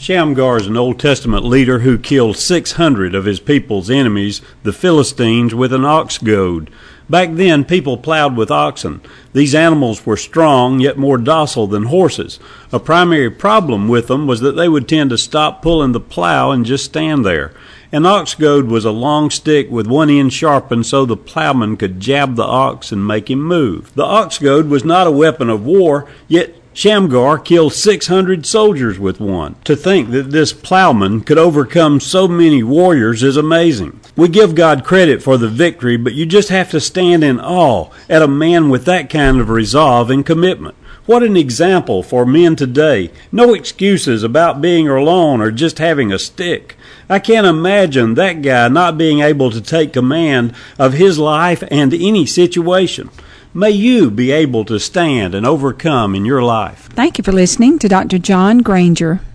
Shamgar is an Old Testament leader who killed 600 of his people's enemies, the Philistines, with an ox goad. Back then, people plowed with oxen. These animals were strong, yet more docile than horses. A primary problem with them was that they would tend to stop pulling the plow and just stand there. An ox goad was a long stick with one end sharpened so the plowman could jab the ox and make him move. The ox goad was not a weapon of war, yet Shamgar killed 600 soldiers with one. To think that this plowman could overcome so many warriors is amazing. We give God credit for the victory, but you just have to stand in awe at a man with that kind of resolve and commitment. What an example for men today. No excuses about being alone or just having a stick. I can't imagine that guy not being able to take command of his life and any situation. May you be able to stand and overcome in your life. Thank you for listening to Dr. John Granger.